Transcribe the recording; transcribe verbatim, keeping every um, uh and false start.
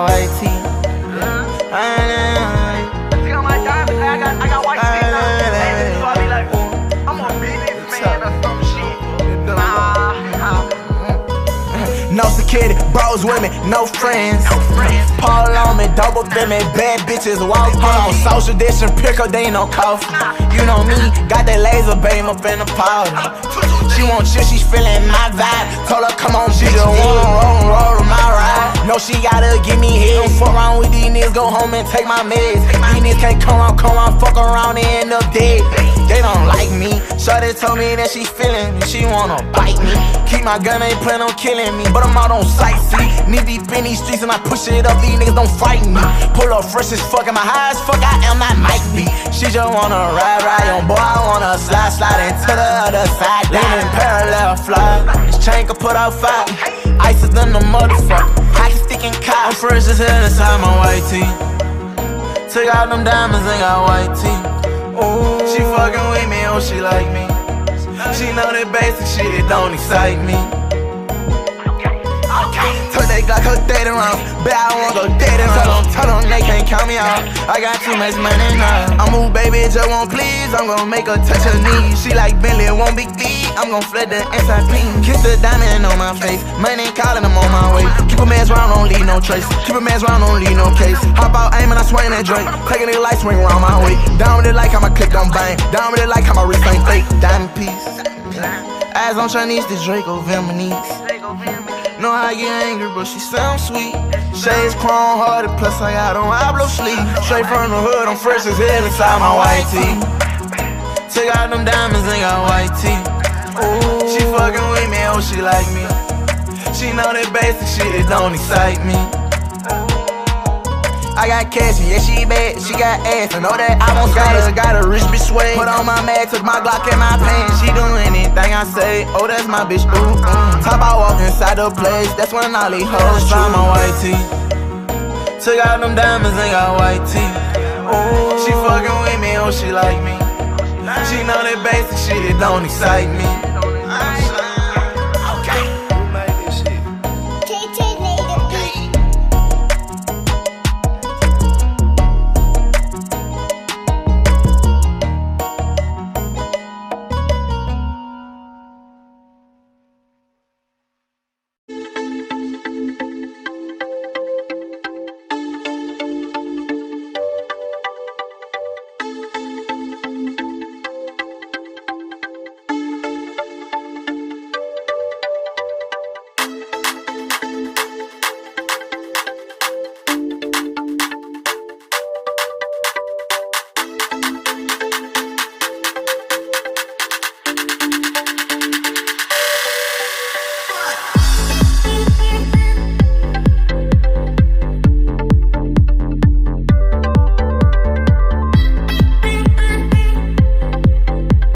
got white teeth. See on my diamonds, I got, I got white teeth now. So I be like, I'm a businessman or some shit. Nah. No security, bros with me, no friends. Paul on me, double me, bad bitches walk on. Social distance, pickle, they ain't no coffee. You know me, got that laser beam up in the party. She want shit, she's feeling my vibe. Told her, come on, she just wanna roll, roll to my ride. No, she gotta give me head. Don't fuck around with these niggas, go home and take my meds. These niggas can't come around, come around, fuck around and end up dead. They don't like me. Shawty told me that she feeling me, she wanna bite me. Keep my gun, ain't plan on killing me, but I'm out on sight, see. Knee deep in these streets and I push it up, these niggas don't fight me. Pull up fresh as fuck, and my high as fuck, I am not Mike B. She just wanna ride, ride on, boy, I wanna slide, slide into the other side. Leaning parallel fly, this chain can put out fire. Ice is than the motherfucker, hockey stick and cop. I'm fresh as hell inside my white tee. Took out them diamonds and got white teeth. Ooh, she fucking with me, oh she like me. She know that basic shit, it don't excite me. Took that Glock, her dead around. Bet I won't go dead around. Tell them they can't count me out. I got too much money now. I move, baby, just won't please. I'm gon' make her touch her knees. She like Bentley, won't be deep. I'm gon' flood the inside clean. Kiss the diamond on my face. Money calling, I'm on my way. Keep a man's round, don't leave no trace. Keep a man's round, don't leave no case. Hop out, aim and I swing that drink. Taking it light, swing around my way. Down with it like how my click don't bang. Down with it like how my wrist ain't fake. Diamond piece. Eyes on Chinese, this Draco Vietnamese. Know how I get angry, but she sounds sweet. Shades chrome hearted, plus I got on I blow sleep. Straight from the hood, I'm fresh as hell inside my white tee. Took out them diamonds and got white teeth. Ooh, she fucking with me, oh she like me. She know that basic shit, it don't excite me. I got cash, yeah she bad, she got ass. I know that I won't got her, got a rich bitch sway. Put on my mag, took my Glock in my pants. She do anything I say, oh that's my bitch, ooh, mm. Top I walk inside the place, that's when all these hoes try my white tee. Took out them diamonds and got white teeth. Ooh, she fucking with me, oh she like me. She know that basic shit, it don't excite me.